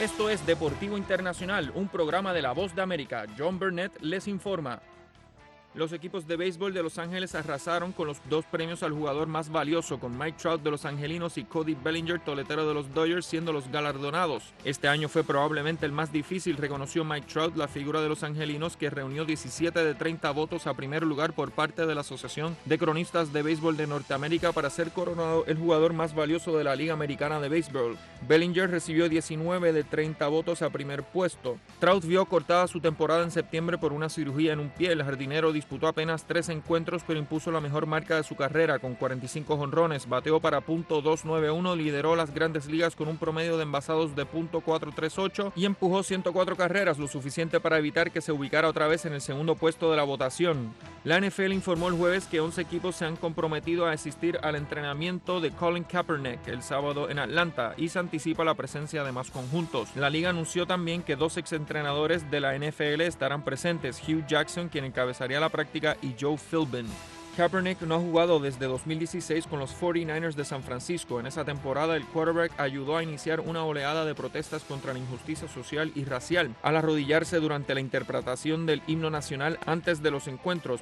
Esto es Deportivo Internacional, un programa de La Voz de América. John Burnett les informa. Los equipos de béisbol de Los Ángeles arrasaron con los 2 premios al jugador más valioso, con Mike Trout de los Angelinos y Cody Bellinger, toletero de los Dodgers, siendo los galardonados. Este año fue probablemente el más difícil, reconoció Mike Trout, la figura de los Angelinos, que reunió 17 de 30 votos a primer lugar por parte de la Asociación de Cronistas de Béisbol de Norteamérica para ser coronado el jugador más valioso de la Liga Americana de Béisbol. Bellinger recibió 19 de 30 votos a primer puesto. Trout vio cortada su temporada en septiembre por una cirugía en un pie. El jardinero disputó apenas 3 encuentros, pero impuso la mejor marca de su carrera con 45 jonrones, bateó para .291, lideró las Grandes Ligas con un promedio de envasados de .438 y empujó 104 carreras, lo suficiente para evitar que se ubicara otra vez en el segundo puesto de la votación. La NFL informó el jueves que 11 equipos se han comprometido a asistir al entrenamiento de Colin Kaepernick el sábado en Atlanta y se anticipa la presencia de más conjuntos. La liga anunció también que 2 exentrenadores de la NFL estarán presentes, Hugh Jackson, quien encabezaría la práctica, y Joe Philbin. Kaepernick no ha jugado desde 2016 con los 49ers de San Francisco. En esa temporada, el quarterback ayudó a iniciar una oleada de protestas contra la injusticia social y racial, al arrodillarse durante la interpretación del himno nacional antes de los encuentros.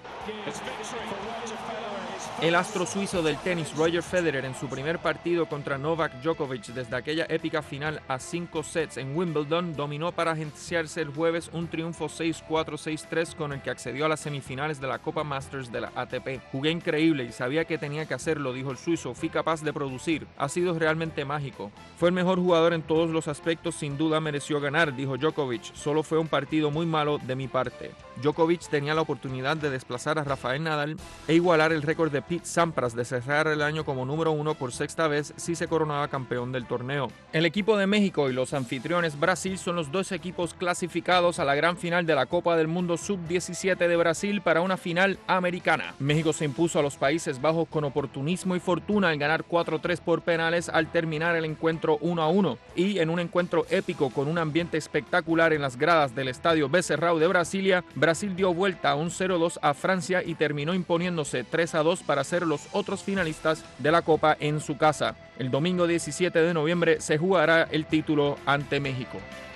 El astro suizo del tenis Roger Federer, en su primer partido contra Novak Djokovic desde aquella épica final a 5 sets en Wimbledon, dominó para agenciarse el jueves un triunfo 6-4, 6-3 con el que accedió a las semifinales de la Copa Masters de la ATP. Jugué increíble y sabía que tenía que hacerlo, dijo el suizo. Fui capaz de producir. Ha sido realmente mágico. Fue el mejor jugador en todos los aspectos, sin duda mereció ganar, dijo Djokovic. Solo fue un partido muy malo de mi parte. Djokovic tenía la oportunidad de desplazar a Rafael Nadal e igualar el récord de Pete Sampras de cerrar el año como número 1 por 6ª vez si se coronaba campeón del torneo. El equipo de México y los anfitriones Brasil son los 2 equipos clasificados a la gran final de la Copa del Mundo Sub-17 de Brasil para una final americana. México se impuso a los Países Bajos con oportunismo y fortuna al ganar 4-3 por penales al terminar el encuentro 1-1 y en un encuentro épico con un ambiente espectacular en las gradas del estadio Becerrao de Brasilia, Brasil dio vuelta a un 0-2 a Francia y terminó imponiéndose 3-2 para ser los otros finalistas de la Copa en su casa. El domingo 17 de noviembre se jugará el título ante México.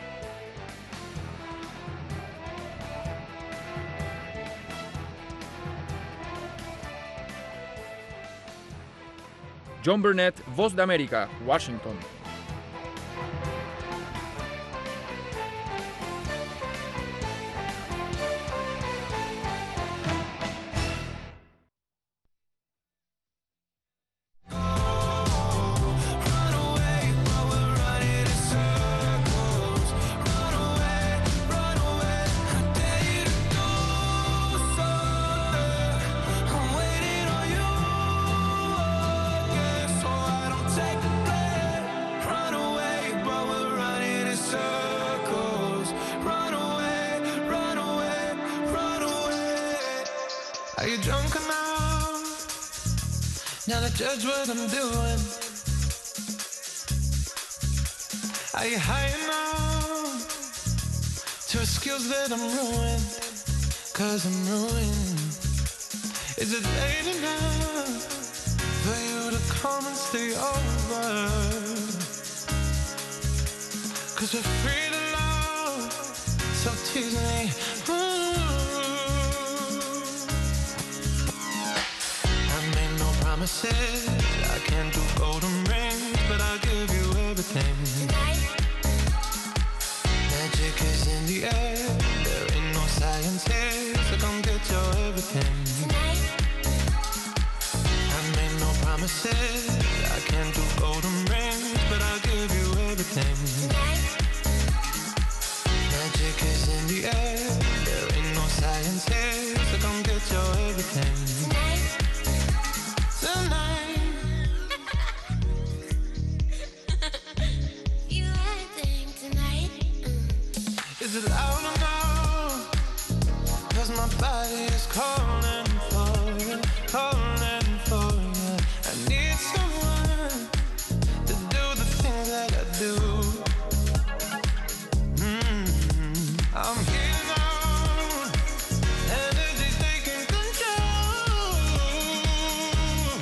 John Burnett, Voz de América, Washington. Are you drunk enough now to judge what I'm doing? Are you high enough to excuse that I'm ruined? 'Cause I'm ruined. Is it late enough for you to come and stay over? 'Cause we're free to love, so tease me. Promises, I can't do golden rings, but I'll give you everything. Tonight. Magic is in the air, there ain't no science here, so come get your everything. Tonight. I made no promises, I can't do golden rings, but I'll give you everything. Tonight. Magic is in the air, there ain't no science here, so come get your everything. Tonight. You acting tonight. Is it loud enough? 'Cause my body is cold.